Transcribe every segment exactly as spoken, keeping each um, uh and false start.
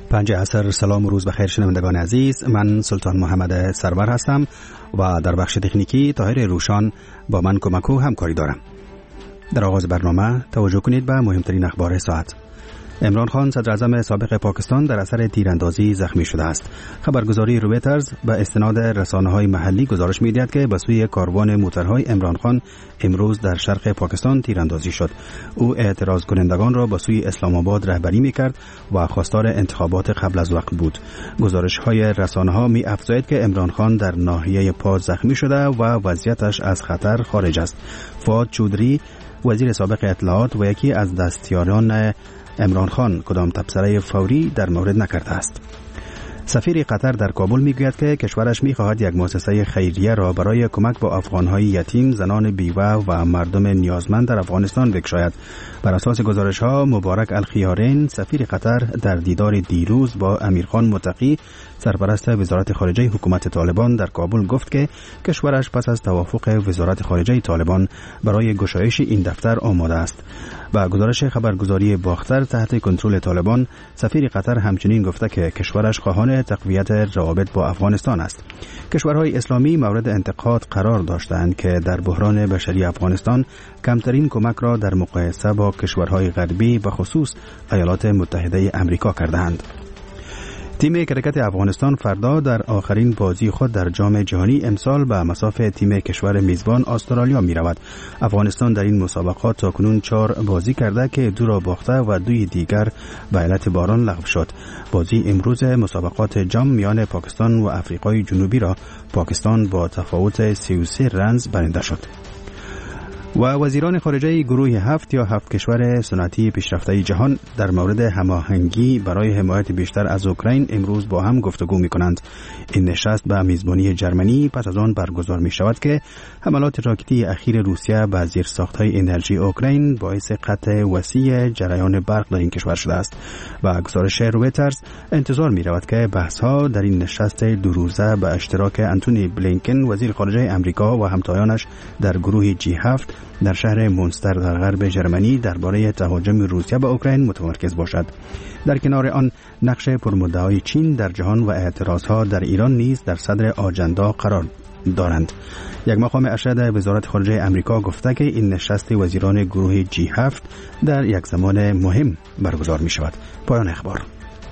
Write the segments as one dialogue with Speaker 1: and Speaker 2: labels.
Speaker 1: پنج عصر. سلام و روز بخیر شنوندگان عزیز، من سلطان محمد سرور هستم و در بخش تکنیکی طاهر روشان با من کمک و همکاری دارم. در آغاز برنامه توجه کنید به مهمترین اخبار ساعت. عمران خان صدر اعظم سابق پاکستان در اثر تیراندازی زخمی شده است. خبرگزاری رویترز به استناد رسانه‌های محلی گزارش می‌دهد که به سوی کاروان موترهای عمران خان امروز در شرق پاکستان تیراندازی شد. او اعتراض کنندگان را به سوی اسلام آباد رهبری می‌کرد و خواستار انتخابات قبل از وقت بود. گزارش‌های رسانه‌ها می‌افزاید که عمران خان در ناحیه پا زخمی شده و وضعیتش از خطر خارج است. فؤاد چودری وزیر سابق اطلاعات و یکی از دستیاران عمران خان کدام تبصره فوری در مورد نکرده است. سفیر قطر در کابل میگوید که کشورش میخواهد یک مؤسسه خیریه را برای کمک به افغانهای یتیم، زنان بیوه و مردم نیازمند در افغانستان بگشاید. بر اساس گزارش‌ها مبارک الخیارین سفیر قطر در دیدار دیروز با امیرخان متقی سرپرست وزارت خارجه حکومت طالبان در کابل گفت که کشورش پس از توافق وزارت خارجه طالبان برای گشایش این دفتر آماده است. با گزارش خبرگزاری باختر تحت کنترل طالبان، سفیر قطر همچنین گفته که کشورش خواهان تقویت روابط با افغانستان است. کشورهای اسلامی مورد انتقاد قرار داشتند که در بحران بشری افغانستان کمترین کمک را در مقایسه با کشورهای غربی و خصوص ایالات متحده آمریکا کردند. تیم کرکت افغانستان فردا در آخرین بازی خود در جام جهانی امسال به مصاف تیم کشور میزبان استرالیا می رود. افغانستان در این مسابقات تاکنون چهار بازی کرده که دو را باخته و دوی دیگر به علت باران لغو شد. بازی امروز مسابقات جام میان پاکستان و آفریقای جنوبی را پاکستان با تفاوت سی و سه رنز برنده شد. و وزیران خارجه گروه هفت یا هفت کشور صنعتی پیشرفته جهان در مورد هماهنگی برای حمایت بیشتر از اوکراین امروز با هم گفتگو می کنند. این نشست به میزبانی جرمنی پس از آن برگزار می شود که حملات راکتی اخیر روسیه به زیرساخت‌های انرژی اوکراین باعث قطع وسیع جریان برق در این کشور شده است. و گزارش رویترز انتظار می رود که بحث‌ها در این نشست دو روزه به اشتراک انتونی بلینکن وزیر خارجه آمریکا و همتایانش در گروه جی هفت در شهر مونستر در غرب ژرمنی درباره تهاجم روسیه به اوکراین متمرکز باشد. در کنار آن نقش پرمدعای چین در جهان و اعتراضها در ایران نیز در صدر آجندا قرار دارند. یک مقام ارشد وزارت خارجه آمریکا گفته که این نشست وزیران گروه جی هفت در یک زمان مهم برگزار می شود. پایان اخبار.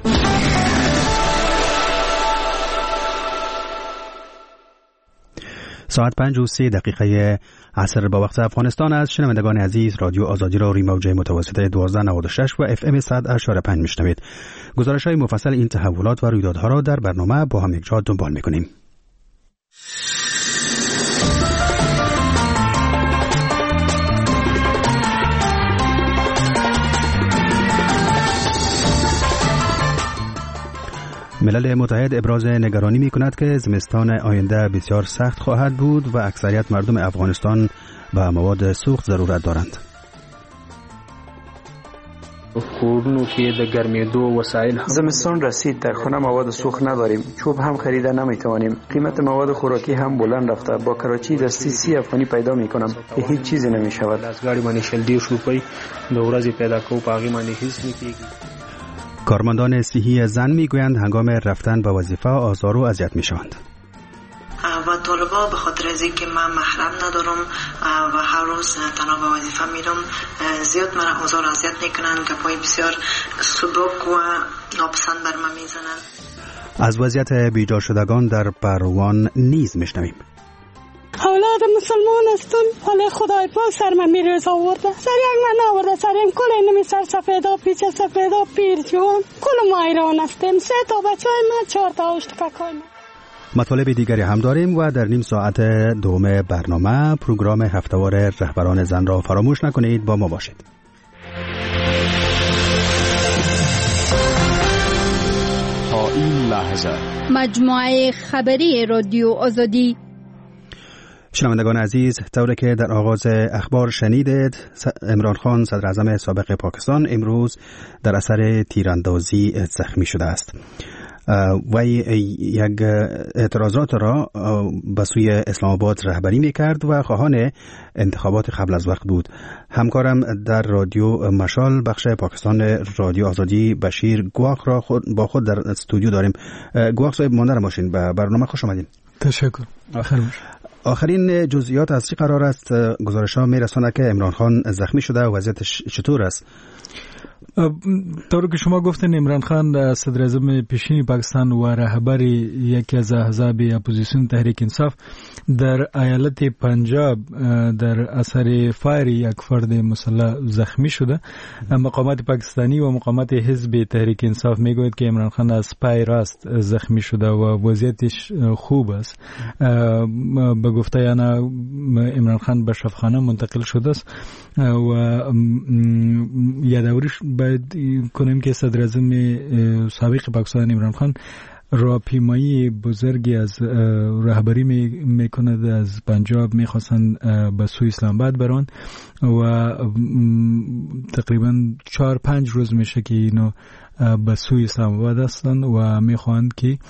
Speaker 1: ساعت پنج و سی دقیقه عصر با وقت افغانستان است. شنوندگان عزیز، رادیو آزادی را روی موج متوسط دوازده نود و شش و اف ام صد و اشاره پنج میشنوید. گزارش های مفصل این تحولات و رویدادها را در برنامه با هم یکجا دنبال میکنیم. ملل متحد ابراز نگرانی می کند که زمستان آینده بسیار سخت خواهد بود و اکثریت مردم افغانستان به مواد سوخت ضرورت دارند.
Speaker 2: کورونو کې د ګرمېدو وسایل
Speaker 3: زمستان رسید، در خانه مواد سوخت نداریم، چوب هم خریده نمیتوانیم، قیمت مواد خوراکی هم بلند رفته. با کراچی دستی سی افغانی پیدا میکنم که هیچ چیزی نمیشود.
Speaker 2: از گاډي باندې شل دیرش روپۍ د ورځې پیدا کوو، په هغې باندې هیڅ نه کېږي.
Speaker 1: کارمندان صحی زن میگویند هنگام رفتن به وظیفه آزار و اذیت میشوند.
Speaker 4: و طالبا به خاطر از اینکه من محرم ندارم و هر روز تنها به وظیفه میرم زیاد من آزار و اذیت میکنن، گپای بسیار سبک و ناپسند بر من میزنن.
Speaker 1: از وضعیت بیجا شدگان در پروان نیز میشنویم.
Speaker 5: اولاد مسلمان هستم، حالا خدای پاک سر من میرز آورده، سر یک من آورده، سر این کل اینمی سر سفیدا پیچ سفیدا پیر جوان کل ما ایران هستیم. سه تا بچه های من، چهار تا اشتفاقای من.
Speaker 1: مطالب دیگری هم داریم و در نیم ساعت دوم برنامه پروگرام هفته‌وار رهبران زن را فراموش نکنید، با ما باشید.
Speaker 6: تا این لحظه
Speaker 7: مجموعه خبری رادیو آزادی.
Speaker 1: شنوندگان عزیز، طوری که در آغاز اخبار شنیدید، عمران خان صدر اعظم سابق پاکستان امروز در اثر تیراندازی زخمی شده است. و یک اعتراضات را به سوی اسلام آباد رهبری میکرد و خواهان انتخابات قبل از وقت بود. همکارم در رادیو مشال بخش پاکستان رادیو آزادی بشیر گواخ را خود با خود در استودیو داریم. گواخ صاحب ماندار ماشین به برنامه خوش آمدین.
Speaker 8: تشکر. آخر
Speaker 1: آخرین جزئیات از چی قرار است؟ گزارش‌ها میرسونه که عمران خان زخمی شده و وضعیتش چطور است؟
Speaker 8: طور که شما گفتین عمران خان صدر اعظم پیشین پاکستان و رهبر یکی از احزاب اپوزیسیون تحریک انصاف در ایالت پنجاب در اثر فایر یک فرد مسلح زخمی شده. مقامات پاکستانی و مقامات حزب تحریک انصاف میگوید که عمران خان از پای راست زخمی شده و وضعیتش خوب است. به گفته انا عمران خان به شفاخانه منتقل شده است و یادآوریش باید کنیم که صدر اعظم سابق پاکستان عمران خان راهپیمایی بزرگی از رهبری میکند از پنجاب، میخواستن به سوی اسلام آباد برن و تقریبا چهار پنج روز میشه که اینو به سوی اسلام آباد هستند و میخواهند که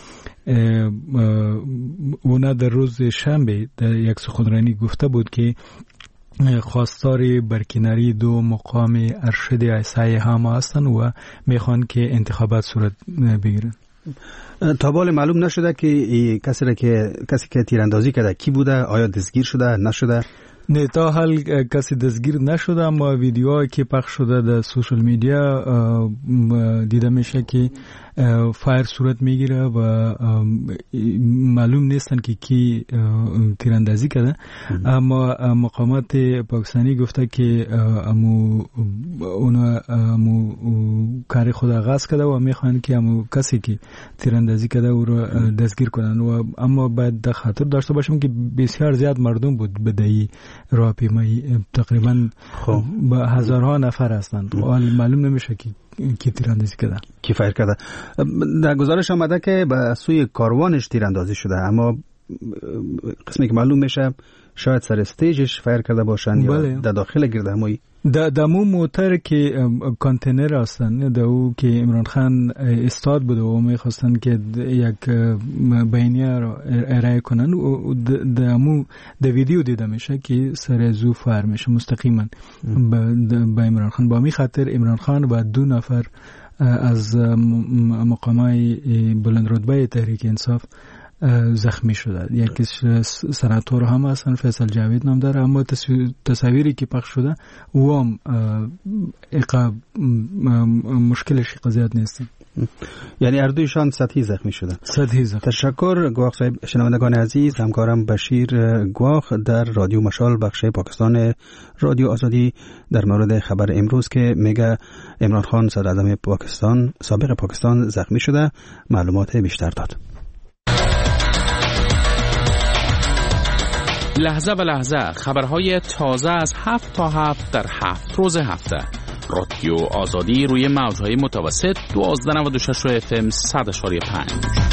Speaker 8: اونا در روز شنبه در یک سخنرانی گفته بود که خواستار برکناری دو مقام ارشد عیسی هما هستند و میخوان که انتخابات صورت بگیرن.
Speaker 1: تا حال معلوم نشده که کسی که کسی که تیراندازی کرده کی بوده؟ آیا دستگیر شده نشده؟
Speaker 8: نه تا حال کسی دستگیر نشده، اما ویدیوهایی که پخش شده در سوشال میدیا دیده میشه که فایر صورت میگیره و معلوم نیستن که کی تیراندازی کرده. اما مقامات پاکستانی گفته که امو اونا امو کار خود آغاز کرده و میخوان که امو کسی که تیراندازی کرده او رو دستگیر کنن. و اما باید در خاطر داشته باشیم که بسیار زیاد مردم بود بدهی راهپیمایی، تقریبا با هزارها نفر هستند و معلوم نمیشه که کی تیراندازی کرده،
Speaker 1: کی فایر کرده. در گزارش آمده که به سوی کاروانش تیراندازی شده، اما قسمی که معلوم میشه شاید سر استیجش فایر کرده باشن یا در داخل گردهمایی
Speaker 8: در دمو موتر که کانتینر هستن در او که عمران خان استاد بوده و میخواستن که یک بیانیه را ارائه کنن و دمو در ویدیو دیده میشه که سر زو فایر میشه مستقیما به عمران خان. با می خاطر عمران خان و دو نفر از مقامای بلند رتبه تحریک انصاف زخمی شده. یکیش سناتور هم هستن، فیصل جاوید نام داره، اما تصاویری که پخش شده و هم اقاب مشکلش قضیت نیست.
Speaker 1: یعنی اردویشان سطحی زخمی شده.
Speaker 8: سطحی زخمی.
Speaker 1: تشکر گواخ صاحب. شنوندگان عزیز، همکارم بشیر گواخ در رادیو مشال بخش پاکستان رادیو آزادی در مورد خبر امروز که میگه عمران خان صدر اعظم پاکستان سابق پاکستان زخمی شده معلومات بیشتر داد.
Speaker 9: لحظه به لحظه خبرهای تازه از هفت تا هفت در هفت روز هفته. رادیو آزادی روی موجهای متوسط دوازده نود و شش اف ام صد اشاری پنج.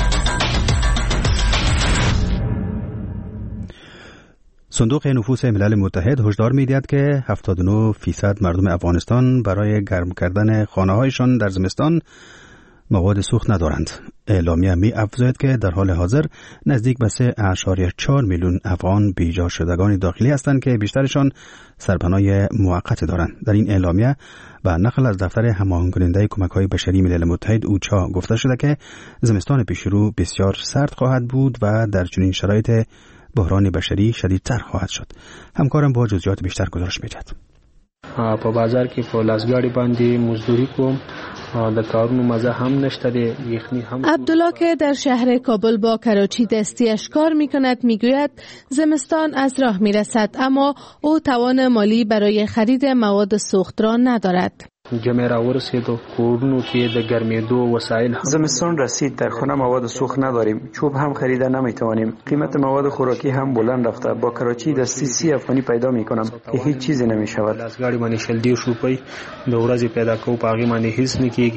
Speaker 1: صندوق نفوس ملل متحد هشدار می‌دهد که هفتاد و نه فیصد مردم افغانستان برای گرم کردن خانه‌هایشان در زمستان مواد سوخت ندارند. اعلامیه می افزاید که در حال حاضر نزدیک به سه اعشاریه چهار میلیون افغان بیجا شدگان داخلی هستند که بیشترشان سرپناه موقت دارند. در این اعلامیه به نقل از دفتر هماهنگ کننده کمک‌های بشری ملل متحد اوچا گفته شده که زمستان پیشرو بسیار سرد خواهد بود و در چنین شرایط بحران بشری شدیدتر خواهد شد. همکارم با جزئیات بیشتر گزارش می‌دهد.
Speaker 2: په بازار کې په لاسګاډي باندې مزدوري کوم د کارونو مزه هم نشته دی یخنی هم.
Speaker 10: عبدالله که در شهر کابل با کراچی دستیش کار میکند میگوید زمستان از راه میرسد اما او توان مالی برای خرید مواد سوختران ندارد.
Speaker 2: جمعه را ورسیدو کورونو کې د ګرمېدو وسایل هم
Speaker 3: زمستان رسید، در خانه مواد سوخت نداریم، چوب هم خریده نمیتوانیم، قیمت مواد خوراکی هم بلند رفته، با کراچی دستی سی افغانی پیدا میکنم که هیچ چیزی نمیشود.
Speaker 2: لاسګاډي باندې شل دیرش روپۍ د ورځې پیدا کوو، په هغې باندې هیڅ نه کیږي.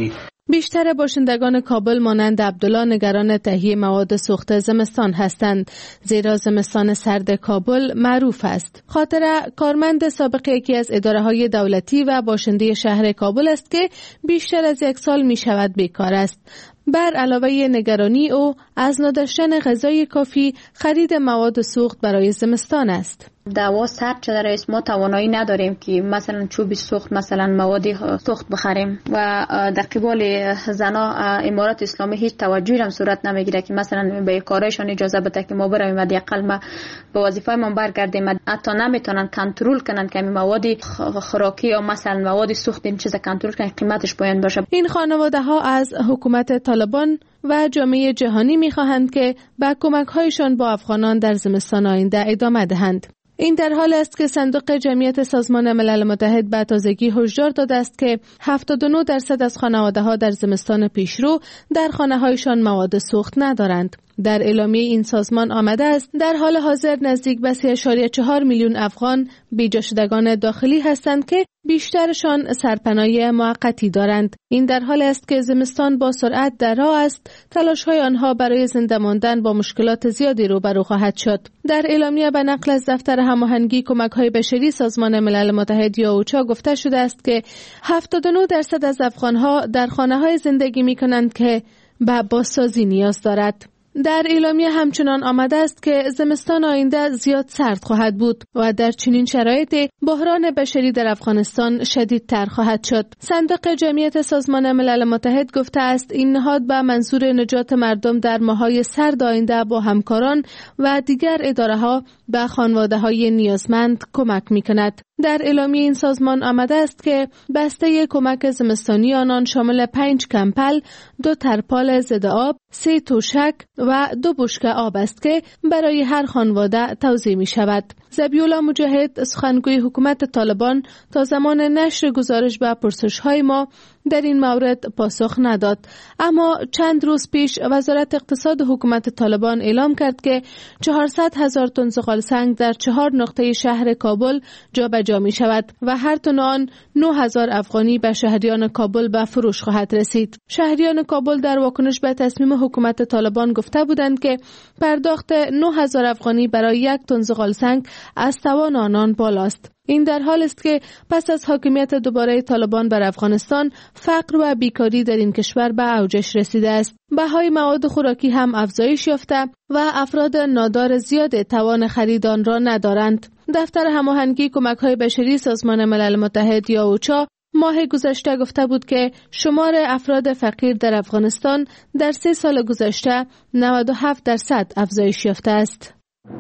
Speaker 10: بیشتر باشندگان کابل مانند عبدالله نگران تهیه مواد سوخت زمستان هستند، زیرا زمستان سرد کابل معروف است. خاطره کارمند سابق یکی از اداره‌های دولتی و باشنده شهر کابل است که بیشتر از یک سال می شود بیکار است. بر علاوه نگرانی او از نداشتن غذای کافی، خرید مواد سوخت برای زمستان است.
Speaker 11: دوا سرد شده رئیس، ما توانایی نداریم که مثلا چوب سوخت، مثلا مواد سوخت بخریم و در قبال زنا امارات اسلامی هیچ توجهی هم صورت نمیگیره که مثلا به کارشان اجازه بده که ما برویم و حداقل ما به وظیفه ما برگردیم. حتی نمیتونن کنترل کنن که مواد خوراکی یا مثلا مواد سوخت این چیز کنترل کنن، قیمتش پایین باشه. این خانواده ها از حکومت طالبان و جامعه جهانی میخواهند که به کمک‌هایشان با افغانان در زمستان آینده ادامه دهند. این در حال است که صندوق جمعیت سازمان ملل متحد به تازگی هشدار داده است که هفتاد و نه درصد از خانواده‌ها در زمستان پیشرو در خانه‌هایشان مواد سوخت ندارند. در اعلامیه این سازمان آمده است در حال حاضر نزدیک به سه ممیز چهار میلیون افغان بیجا شدگان داخلی هستند که بیشترشان سرپناه موقتی دارند. این در حال است که زمستان با سرعت در راه است. تلاش‌های آنها برای زنده ماندن با مشکلات زیادی روبرو خواهد شد. در اعلامیه به نقل از دفتر هماهنگی کمک‌های بشری سازمان ملل متحد یا اوچا گفته شده است که هفتاد و نه درصد از افغان‌ها در خانه‌های زندگی می‌کنند که به بازسازی نیاز دارد. در اعلامیه همچنان آمده است که زمستان آینده زیاد سرد خواهد بود و در چنین شرایطی بحران بشری در افغانستان شدیدتر خواهد شد. صندوق جمعیت سازمان ملل متحد گفته است این نهاد به منظور نجات مردم در ماه‌های سرد آینده با همکاران و دیگر اداره‌ها به خانواده‌های نیازمند کمک می‌کند. در اعلامیه این سازمان آمده است که بسته کمک زمستانی آنان شامل پنج کمپل، دو ترپال ضد آب، سه توشک و دو بشکه آب است که برای هر خانواده توزیع می شود. ذبیح‌الله مجاهد سخنگوی حکومت طالبان تا زمان نشر گزارش به پرسش‌های ما در این مورد پاسخ نداد، اما چند روز پیش وزارت اقتصاد حکومت طالبان اعلام کرد که چهارصد هزار تن زغال سنگ در چهار نقطه شهر کابل جابجا می شود و هر تن آن نه هزار افغانی به شهریان کابل به فروش خواهد رسید. شهریان کابل در واکنش به تصمیم حکومت طالبان گفته بودند که پرداخت نه هزار افغانی برای یک تن زغال سنگ از توان آنان بالاست. این در حال است که پس از حاکمیت دوباره طالبان بر افغانستان، فقر و بیکاری در این کشور به اوجش رسیده است. بهای مواد خوراکی هم افزایش یافته و افراد نادار زیاد توان خرید آن را ندارند. دفتر هماهنگی کمک‌های بشری سازمان ملل متحد یا اوچا ماه گذشته گفته بود که شمار افراد فقیر در افغانستان در سه سال گذشته نود و هفت درصد افزایش یافته است.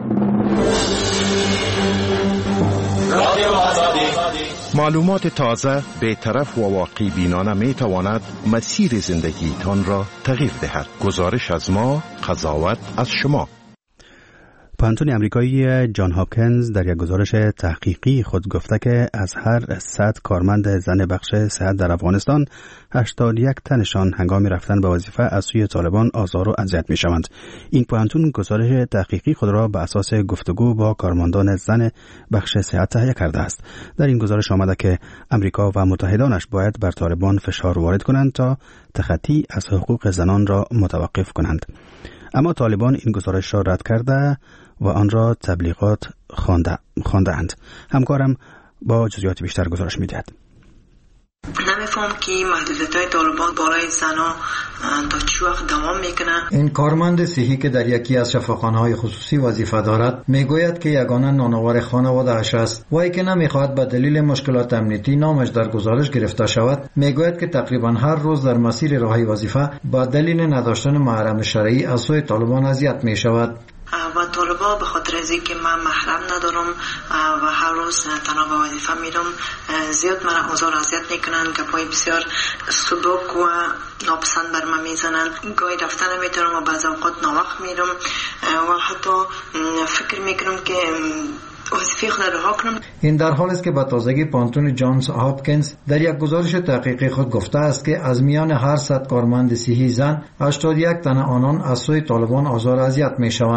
Speaker 12: معلومات تازه، بی‌طرف و واقعی بینانه می تواند مسیر زندگی تان را تغییر دهد. گزارش از ما، قضاوت از شما.
Speaker 1: پانتون امریکایی جان هاپکینز در یک گزارش تحقیقی خود گفته که از هر صد کارمند زن بخش صحت در افغانستان هشتاد و یک تنشان هنگام رفتن به وظیفه از سوی طالبان آزار و اذیت می‌شوند. این پانتون گزارش تحقیقی خود را به اساس گفتگو با کارمندان زن بخش صحت تهیه کرده است. در این گزارش آمده که امریکا و متحدانش باید بر طالبان فشار وارد کنند تا تخطی از حقوق زنان را متوقف کنند. اما طالبان این گزارش را رد کرده و آن را تبلیغات خوانده خواندند. همکارم با جزئیات بیشتر گزارش می‌دهد.
Speaker 4: نمیفهم که محدودیت‌های طالبان برای زنان تا چه وقت دوام میکنه.
Speaker 13: این کارمند صحی که در یکی از شفاخانه‌های خصوصی وظیفه دارد میگوید که یگانه نانآور خانواده‌اش است. وی که نمیخواهد به دلیل مشکلات امنیتی نامش در گزارش گرفته شود، میگوید که تقریبا هر روز در مسیر راهی وظیفه با دلیل نداشتن محرم شرعی از سوی طالبان اذیت میشود.
Speaker 4: و طالبا به خاطر از اینکه من محرم ندارم و هر روز تنها به وظیفه میرم زیاد من آزار اذیت میکنن، گپای بسیار سبک و ناپسند بر من میزنن. گاهی رفتن نمیتونم و بعض اوقات ناوقت میرم و حتی فکر میکنم که وظیفه خود رها کنم.
Speaker 13: این در حال است که به تازگی پانتون جانز هاپکینز در یک گزارش تحقیقی خود گفته است که از میان هر صد کارمند صحی زن هشتاد و یک تن آنان از سوی طالبان آزار اذیت میشوند.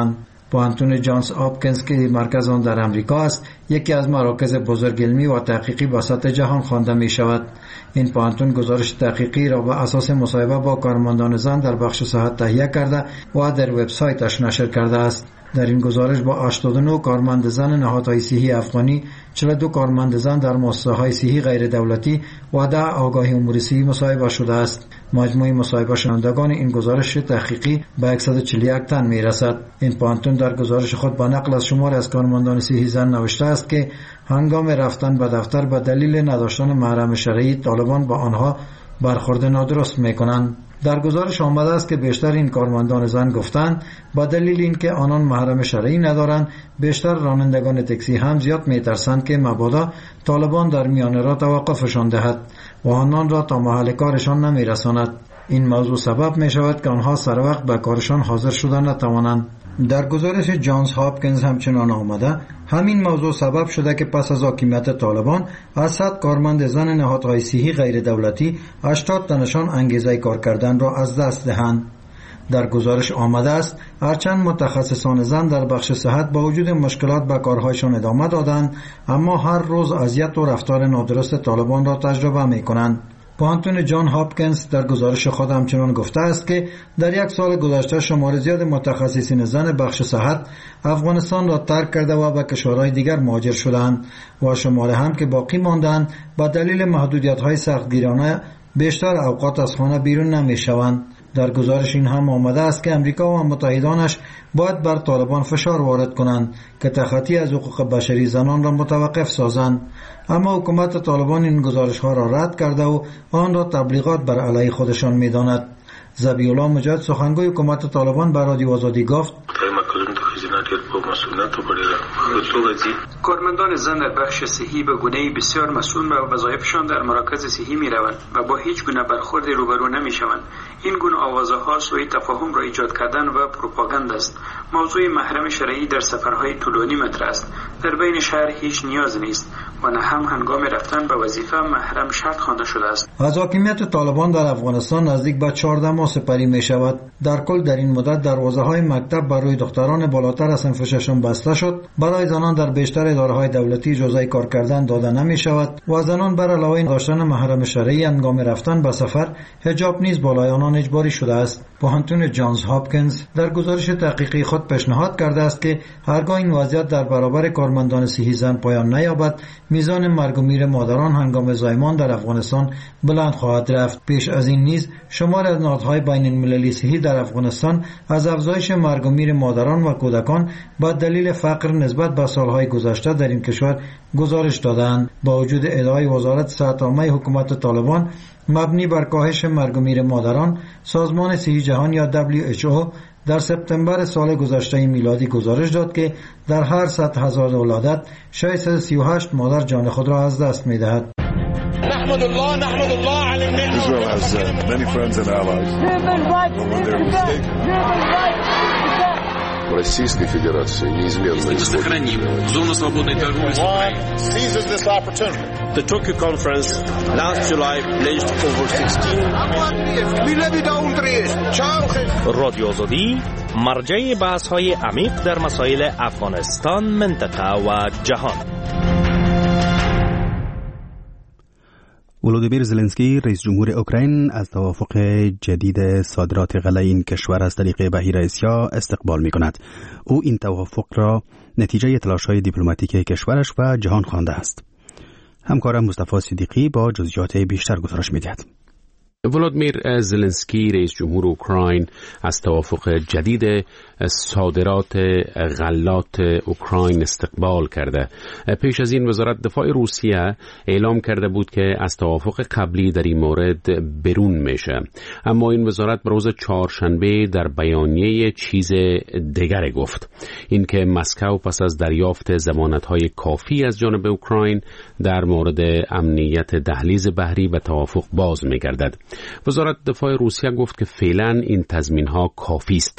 Speaker 13: پوهنتون جانز هاپکینز که مرکز آن در امریکا است، یکی از مراکز بزرگ علمی و تحقیقی با سطح جهان خوانده می شود. این پوهنتون گزارش تحقیقی را بر اساس مصاحبه با کارمندان زن در بخش صحت تهیه کرده و در وبسایتش نشر کرده است. در این گزارش با هشتاد و نه کارمند زن نهادهای صحی افغانی، چهل و دو کارمند زن در مؤسسه‌های صحی غیر دولتی و ده آگاهی امور صحی مصاحبه شده است. مجموع مصاحبه شوندگان این گزارش تحقیقی به صد و چهل و یک تن میرسد. این پوهنتون در گزارش خود با نقل از شمار از کارمندان صحی زن نوشته است که هنگام رفتن به دفتر به دلیل نداشتن محرم شرعی، طالبان با آنها برخورد نادرست میکنند. در گزارش آمده است که بیشتر این کارمندان زن گفتند با دلیل اینکه آنان محرم شرعی ندارند، بیشتر رانندگان تاکسی هم زیاد میترسند که مبادا طالبان در میانه را توقفشان دهد و آنان را تا محل کارشان نمیرساند. این موضوع سبب می شود که آنها سر وقت به کارشان حاضر شدن نتوانند. در گزارش جانز هاپکینز همچنان آمده همین موضوع سبب شده که پس از حاکمیت طالبان از صد کارمند زن نهادهای صحی غیر دولتی هشتاد تنشان انگیزه کار کردن را از دست دهند. در گزارش آمده است هرچند متخصصان زن در بخش صحت با وجود مشکلات به کارهایشان ادامه دادند، اما هر روز اذیت و رفتار نادرست طالبان را تجربه می کنند. پوهنتون جان هاپکینز در گزارش خود همچنان گفته است که در یک سال گذشته شمار زیاد متخصصین زن بخش صحت افغانستان را ترک کرده و به کشورهای دیگر مهاجر شدند و شمار هم که باقی ماندند با دلیل محدودیت‌های سختگیرانه بیشتر اوقات از خانه بیرون نمی‌شوند. در گزارش این هم آمده است که امریکا و متحدانش باید بر طالبان فشار وارد کنند که تخطی از حقوق بشری زنان را متوقف سازند، اما حکومت طالبان این گزارش ها را رد کرده و آن را تبلیغات بر علیه خودشان می‌داند. ذبیح‌الله مجاهد سخنگوی حکومت طالبان بر رادیو آزادی گفت
Speaker 3: کارمندان زن در بخش صحی به گونه‌ای بسیار مسئول و وظایفشان در مراکز صحی می‌روند و با هیچ گونه برخورد روبرو نمی‌شوند. این گونه آوازه‌ها سوء تفاهم را ایجاد کردن و پروپاگاند است. موضوع محرم شرعی در سفرهای طولانی مطرح است. در بین شهر هیچ نیاز نیست و نه هم هنگام رفتن به وظیفه محرم شرط خوانده شده است.
Speaker 13: از حاکمیت طالبان در افغانستان نزدیک به چهارده ماه سپری می شود. در کل در این مدت دروازه‌های مکتب برای دختران بالاتر از صنف ششم بسته شد. برای زنان در بیشتر اداره‌های دولتی اجازه کار کردن داده نمی شود و زنان بر علاوه داشتن محرم شرعی هنگام رفتن به سفر حجاب نیز بالای آنان اجباری شده است. پوهنتون جانز هاپکینز در گزارش تحقیقی خود پیشنهاد کرده است که هرگاه این وضعیت در برابر کارمندان صحی زن پایان نیابد، میزان مرگ و میر مادران هنگام زایمان در افغانستان بلند خواهد رفت. پیش از این نیز شمار از نهادهای بین المللی صحی در افغانستان از افزایش مرگ و میر مادران و کودکان با دلیل فقر نسبت به سالهای گذشته در این کشور گزارش دادند. با وجود ادعای وزارت صحت عامه حکومت طالبان مبنی بر کاهش مرگ و میر مادران، سازمان صحی جهان یا دبلیو اچ او در سپتامبر سال گذشته میلادی گزارش داد که در هر صد هزار ولادت ششصد و سی و هشت مادر جان خود را از دست می‌دهد.
Speaker 14: نحمد الله نحمد الله علی النعمة. Israel has uh, many friends and allies. When they're mistaken. Российской Федерации неизменно используют. Зону свободной торговли с Украиной. Seizes this opportunity.
Speaker 15: The Tokyo conference last July pledged over sixteen. رادیو آزادی مرجع بحث‌های عمیق در مسائل افغانستان، منطقه و جهان.
Speaker 1: ولودیمیر زلنسکی رئیس جمهور اوکراین از توافق جدید صادرات غله این کشور از طریق بحیر اسیا استقبال می کند. او این توافق را نتیجه تلاش‌های دیپلماتیک کشورش و جهان خوانده است. همکارم مصطفی صدیقی با جزئیات بیشتر گزارش می‌دهد.
Speaker 9: ولودیمیر زلنسکی رئیس جمهور اوکراین از توافق جدید صادرات غلات اوکراین استقبال کرده. پیش از این وزارت دفاع روسیه اعلام کرده بود که از توافق قبلی در این مورد برون میشه، اما این وزارت روز چهارشنبه در بیانیه چیز دیگر گفت، اینکه مسکو پس از دریافت ضمانت‌های کافی از جانب اوکراین در مورد امنیت دهلیز بحری به توافق باز می‌گردد. وزارت دفاع روسیه گفت که فعلا این تضمین‌ها کافی است.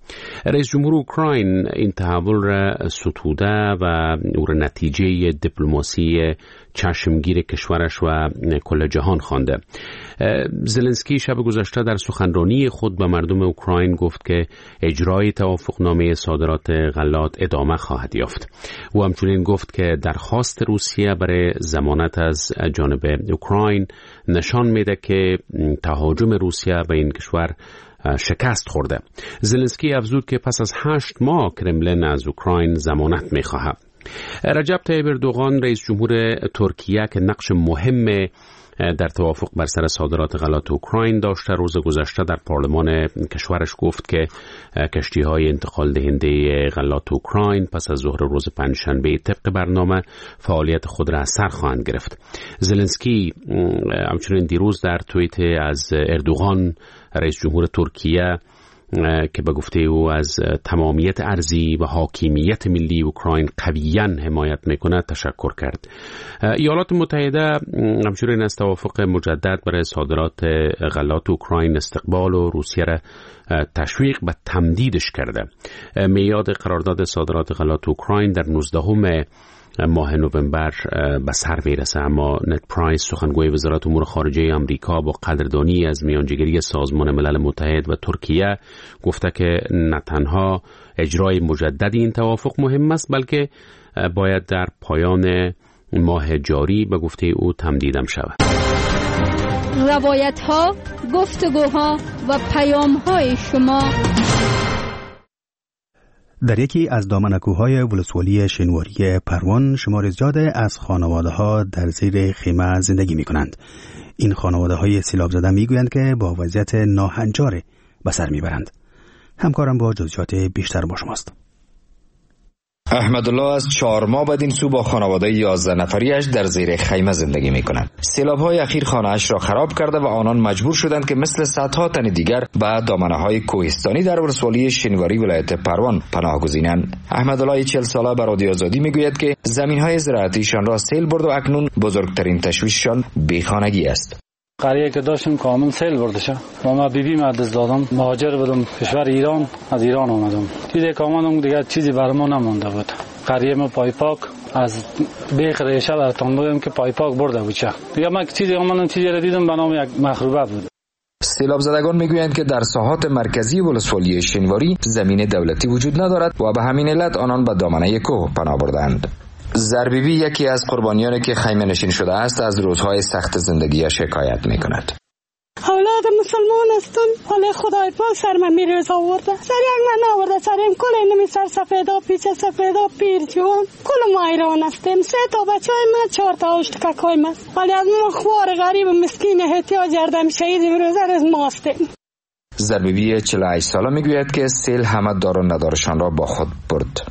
Speaker 9: رئیس جمهور اوکراین این تحول را ستوده و او را نتیجه دیپلماسی چشمگیر کشورش و کل جهان خوانده. زلنسکی شب گذشته در سخنرانی خود به مردم اوکراین گفت که اجرای توافقنامه صادرات غلات ادامه خواهد یافت. او همچنین گفت که درخواست روسیه برای ضمانت از جانب اوکراین نشان میده که تهاجم روسیه به این کشور شکست خورده. زلنسکی افزود که پس از هشت ماه کرملین از اوکراین ضمانت میخواهد. رجب طیب اردوغان رئیس جمهور ترکیه که نقش مهم در توافق بر سر صادرات غلات اوکراین داشته، روز گذشته در پارلمان کشورش گفت که کشتی‌های انتقال دهنده غلات اوکراین پس از ظهر روز پنجشنبه طبق برنامه فعالیت خود را از سر خواهند گرفت. زلنسکی همچنین دیروز در توییت از اردوغان رئیس جمهور ترکیه که به گفته او از تمامیت ارضی و حاکمیت ملی اوکراین قویاً حمایت میکند تشکر کرد. ایالات متحده همچنین از توافق مجدد برای صادرات غلات اوکراین استقبال و روسیه را تشویق به تمدیدش کرده. میعاد قرارداد صادرات غلات اوکراین در نوزدهم ماه نوامبر به سر میرسه، اما نت پرایس سخنگوی وزارت امور خارجه آمریکا با قدردانی از میانجیگری سازمان ملل متحد و ترکیه گفته که نه تنها اجرای مجدد این توافق مهم است، بلکه باید در پایان ماه جاری به گفته او تمدیدم شود.
Speaker 7: روایت ها، گفتگوها و پیام های شما
Speaker 1: در یکی از دامنکوهای ولسوالی شنواری پروان شمار زیاده از خانواده ها در زیر خیمه زندگی می کنند. این خانواده های سیلاب زده می گویند که با وضعیت ناهنجار به سر می برند. همکارم با جزئیات بیشتر با شماست.
Speaker 16: احمدالله از چهار ماه بعد این سو با خانواده یازده نفریش در زیر خیمه زندگی می کنند. سیلاب‌های اخیر خانه‌اش را خراب کرده و آنان مجبور شدند که مثل صدها تن دیگر به دامنه‌های کوهستانی در ولسوالی شنواری ولایت پروان پناه گزینند. احمدالله چهل ساله به رادیو آزادی میگوید که زمین‌های زراعتیشان را سیل برد و اکنون بزرگترین تشویششان بیخانگی است.
Speaker 17: قریه که داشتم کامل سیل بردشه و ما بی بی مدرس دادم، مهاجر بودم کشور ایران، از ایران آمدم. دیگه که آمدم دیگه چیزی برای ما نمانده بود. قریه ما پای پاک از بیخ ریشه براتون بودم که پای پاک برده بود. دیگه ما چیزی آمدم چیزی را دیدم به نام یک مخروبه بود.
Speaker 16: سیلاب زدگان میگویند که در ساحات مرکزی ولسوالی شنواری زمین دولتی وجود ندارد و به همین علت آنان به دامنه کوه پناه بردند. زربیبی یکی از قربانیانی که خیمه نشین شده است از روزهای سخت زندگیش شکایت میکند.
Speaker 5: اولاد مسلمان هستم، حالا خدای پاک سر من میرز آورده، سر یک من آورده، سریم کل نمی سر سفیدا پیچ سفیدا پیر جوان کل ما ایران هستیم. سه تا بچه های من، چهار تا اشتکک های من، حالا از ما خوار غریب مسکین احتیاج جردم شهید امروز از ما هستیم.
Speaker 16: زربیبی چهل و هشت ساله میگوید که سیل همه دار و ندارشان را با خود برد.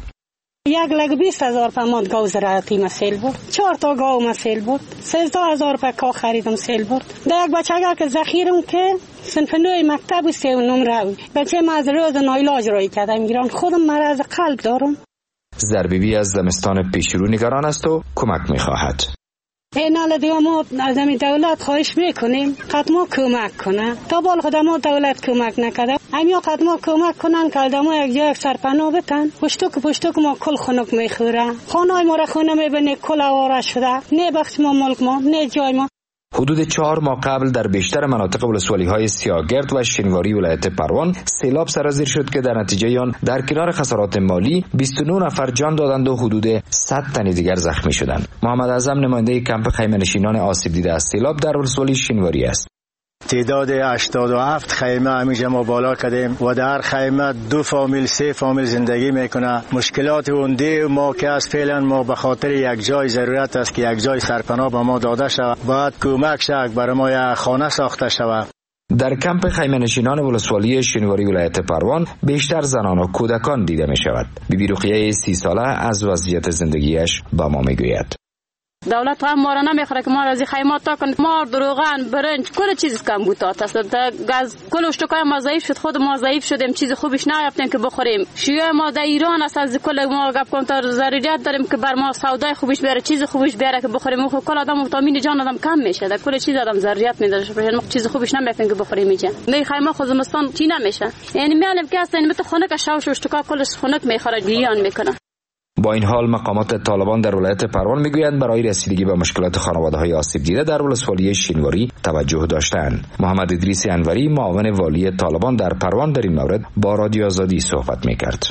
Speaker 5: یک لگ بیست هزار پماد گاو زراعتی ما سیل برد، چهار تا گاو ما سیل برد، سیزده هزار پا کا خریدم سیل برد. در یک بچه که ذخیرم که صنف نوی مکتب و سه و نمره بود، بچه ما از روز نایلاج رای کردم ایران، خودم مرض قلب دارم.
Speaker 16: زربیبی از زمستان پیشرو نگران است و کمک میخواهد.
Speaker 5: این حال دیگه ما از این دولت خواهش میکنیم قدما کمک کنه. تا بال خدما دولت کمک نکرده، همیا قدما کمک کنن که دما یک جای سرپناه بتن. پشتو که پشتو که ما کل خنک میخوره، خانه ما را خونه میبینه کل آواره شده، نه بخش ما ملک ما نه جای ما.
Speaker 16: حدود چهار ماه قبل در بیشتر مناطق ولسوالی های سیاگرد و شنواری ولایت پروان سیلاب سرازیر شد که در نتیجه آن در کنار خسارات مالی بیست و نه نفر جان دادند و حدود صد تن دیگر زخمی شدند. محمد اعظم نماینده کمپ خیمه نشینان آسیب دیده از سیلاب در ولسوالی شنواری است.
Speaker 18: تعداد هشتاد و هفت خیمه همیشه ما بالا کردیم و در خیمه دو فامیل سه فامیل زندگی میکنه. مشکلات اونده ما که از فعلا ما به خاطر یک جای ضرورت است که یک جای سرپناه به ما داده شود، باید کمک شد برای ما یک خانه ساخته شود.
Speaker 16: در کمپ خیمه نشینان ولسوالی شنواری ولایت پروان بیشتر زنان و کودکان دیده می شود. بیبی رقیه سی ساله از وضعیت زندگیش با ما می گوید.
Speaker 19: دولت هم ما را نمیخوره که ما را از خیمات تا کنه. ما دروغن برنج کل چیز کم بود تا گاز کل اشتکای ما ضعیف شد، خود ما ضعیف شدیم، چیز خوبش نیافتیم که بخوریم. شیوه ما در ایران است، از کل ما گپ کنم تا ضرورت داریم که بر ما سودای خوبش بیاره، چیز خوبش بیاره که بخوریم. خب کل آدم ویتامین جان آدم کم میشه، در کل چیز آدم ضرورت میداره، ما چیز خوبش نمیافیم که بخوریم میشه. می خیمه خود زمستان چی نمیشه، یعنی میالم که اصلا مثل خنک شاوش اشتکا کلش خنک میخوره گیان میکنه.
Speaker 16: با این حال مقامات طالبان در ولایت پروان میگویند برای رسیدگی به مشکلات خانواده‌های آسیب دیده در ولسوالی شینواری توجه داشتند. محمد ادریس انوری معاون والی طالبان در پروان در این مورد با رادیو آزادی صحبت میکرد.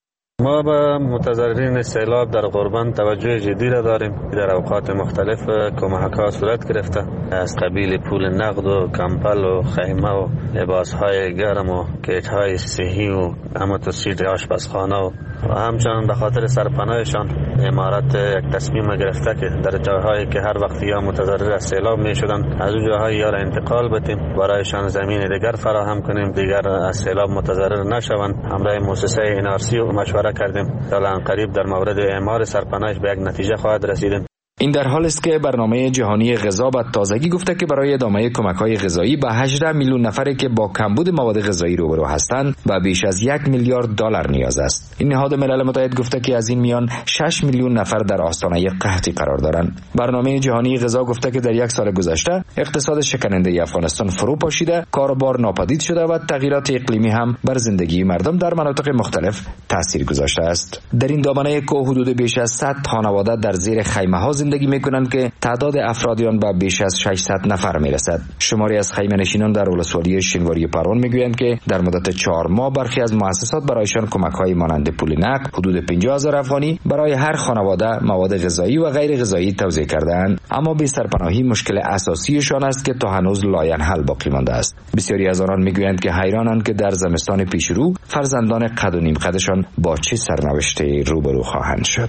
Speaker 20: ما به متضررین سیلاب در قربان توجه جدی را داریم. در اوقات مختلف کمک‌ها صورت گرفته، از قبیل پول نقد و کمپل و خیمه و لباس‌های گرم و کیت‌های صحی و اماتوسیت آشپزخانه و و همچنان به خاطر سرپناهشان امارات یک تصمیم گرفته که در جاهایی که هر وقت یا متضرر از سیلاب می شدن از اون جاهای یا را انتقال بدیم، برایشان زمین دیگر فراهم کنیم، دیگر از سیلاب متضرر نشوند. همراه مؤسسه ان آر سی مشوره کردیم تا قریب در مورد اعمار سرپناهش به یک نتیجه خواهد رسیدیم.
Speaker 16: این در حال است که برنامه جهانی غذا به تازگی گفته که برای ادامه کمک‌های غذایی به هجده میلیون نفری که با کمبود مواد غذایی روبرو هستند و بیش از یک میلیارد دلار نیاز است. این نهاد ملل متحد گفته که از این میان شش میلیون نفر در آستانه قحطی قرار دارند. برنامه جهانی غذا گفته که در یک سال گذشته اقتصاد شکننده افغانستان فرو پاشیده، کاروبار ناپدید شده و تغییرات اقلیمی هم بر زندگی مردم در مناطق مختلف تاثیر گذاشته است. در این دامنه که حدود بیش از صد خانواده در زیر خیمه‌ها زندگی میکنند که تعداد افراد آن به بیش از ششصد نفر میرسد. شماری از خیمه نشینان در ولسوالی شینواری پروان میگویند که در مدت چهار ماه برخی از مؤسسات برایشان کمک‌های مانند پول نقد حدود پنجاه هزار افغانی برای هر خانواده مواد غذایی و غیر غذایی توزیع کردند، اما بی سرپناهی مشکل اساسیشان است که تا هنوز لاینحل باقی مانده است. بسیاری از آنان میگویند که حیرانند که در زمستان پیشرو فرزندان قد و نیم قدشان با چه سرنوشتی روبرو خواهند شد.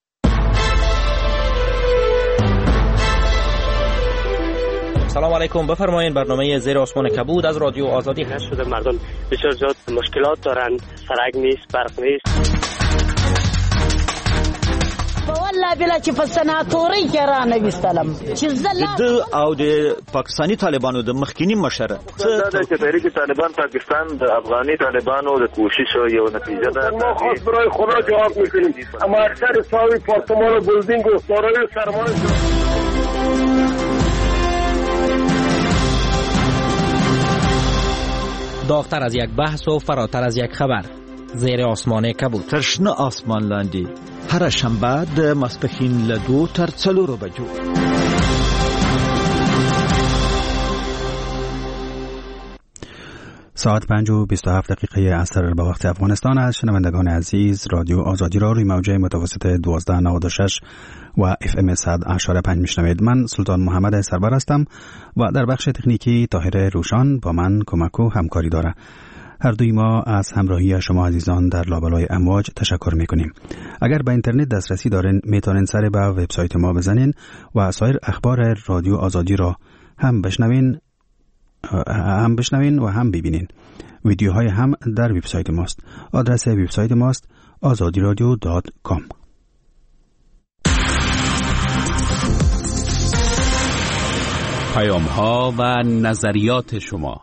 Speaker 15: سلام علیکم، بفرمایید. برنامه زیر آسمان کبود از رادیو آزادی هست.
Speaker 21: شده مردم بسیار زیاد مشکلات دارن، سرک نیست، برق نیست.
Speaker 22: والله بلا چې په سناتوري کې را نوستلم چې زلا
Speaker 23: د او د پاکستانی طالبانو د مخکینی مشره
Speaker 24: دا چې تحریک طالبان پاکستان د افغاني طالبانو د کوشش یو نتیجه ده.
Speaker 25: ما خاص برای خدا جواب میکنیم، اما اکثر ساوی پارتمان و بلدینگ و سارای سرمایه
Speaker 15: داغتر از یک بحث و فراتر از یک خبر. زیر آسمان کبود.
Speaker 23: ترشنه آسمان لاندی. هر شنبه د ماسپښین له دوو تر څلورو بجو.
Speaker 1: ساعت پنج و بیست و هفت دقیقه عصر به وقت افغانستان است. شنوندگان عزیز، رادیو آزادی را روی موجه متوسط دوازده نود و شش و اف ام صد اشاره پنج میشنوید. من سلطان محمد سرور هستم و در بخش تکنیکی طاهر روشان با من کمک و همکاری داره. هر دوی ما از همراهی شما عزیزان در لابلای امواج تشکر میکنیم. اگر به اینترنت دسترسی دارین میتونین سر به وبسایت ما بزنین و سایر اخبار رادیو آزادی را هم بشنوین هم بشنوین و هم ببینین. ویدیوهای هم در وبسایت ماست. آدرس وبسایت ماست آزادی رادیو دات کام.
Speaker 9: پیام ها و نظریات شما.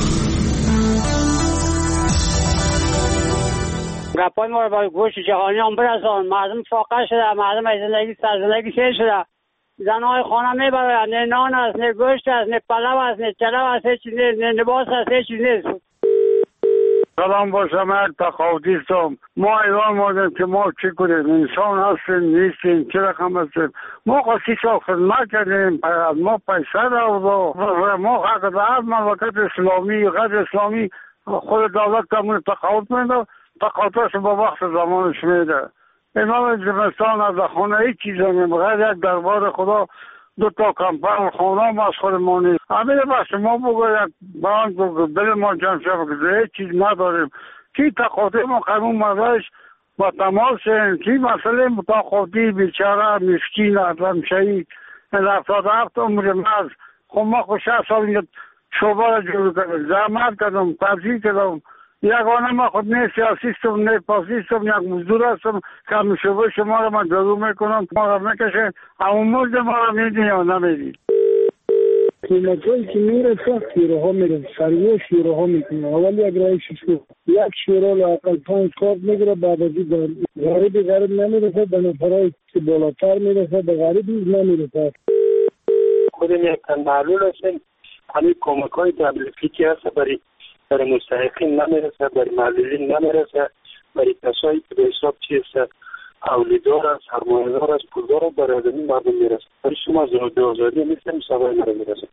Speaker 22: گپای ما رو با گوش جهانیان برسان. مردم فاقه شده، مردم از زندگی سرزندگی سیر شده. زنهای خانه میبرند، نه نان است، نه گوشت است، نه پلو است، نه چلو است، هیچ چیز نیست، نه لباس است، هیچ چیز نیست.
Speaker 25: سلام با شما، تخاوتی هستم. ما ایران مادم که ما چی کنیم؟ انسان هستیم، نیستیم، چه رقم هستیم؟ ما خواهی سا خدمت کردیم، ما پیسه دارد، ما حق دارد مملکت اسلامی، غیر اسلامی خود دولت کمون تخاوت میده، تقاطعش با وقت زمانش میده. امام زمستان از خانه هیچ چیز نمیم، غیر یک دربار خدا دو تا کمپر خانه هم از خود ما نیست. همین بس ما بگو یک بران بگو دل ما جمع شد که هیچ چیز نداریم. کی تقاطع ما قیمون مردش با تماس شدیم، کی مسئله متقاطعی بیچاره مسکین ادم شهید هفتاد هفت عمر مرز. خب ما خوش شهست سال اینجا شعبه را جور کردم، زحمت کردم، تبزیر کردم، یگانه ما خود نه سیاسیستم نه پاسیستم، یک مزدور هستم که همیشه شما را من جلو میکنم، ما را میکشن، اما مزد ما را میدین یا نمیدین.
Speaker 2: قیمت هایی که میرسه شیره ها میرسه، سریع شیره ها میکنه. اول یک رایش شد یک شیره لاقل پانچ کارت میگیره، بعد ازی غریبی غریب نمیرسه، به نفرهای که بالاتر میرسه به غریب نیز نمیرسه.
Speaker 21: خودم یک تن معلول هستیم، همین کمک های تبلیغی که هست برای برای مستحقین نمیرسه، برای معلولین نمیرسه، برای کسایی که به حساب چیست اولیدار است، سرمایه‌دار است، پولدار است، برای آدمی مردم میرسه. برای شما زنده آزادی نیستیم، سوای مرا میرسه.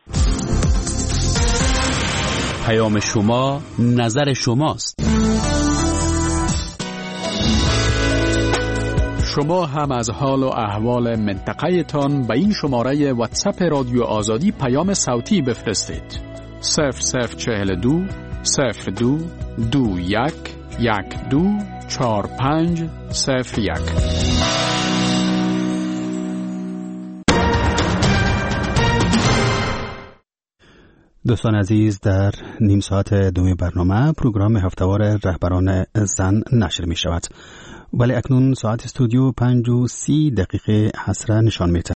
Speaker 9: پیام شما نظر شماست.
Speaker 6: شما هم از حال و احوال منطقه تان به این شماره واتساپ رادیو آزادی پیام صوتی بفرستید. صفر صفر چهل دو صفر دو دو یک یک دو چهار پنج صفر یک.
Speaker 1: دوستان عزیز، در نیم ساعت دوم برنامه پروگرام هفتهوار رهبران زن نشر می شود، ولی اکنون ساعت استودیو پنج و سی دقیقه حسره نشان می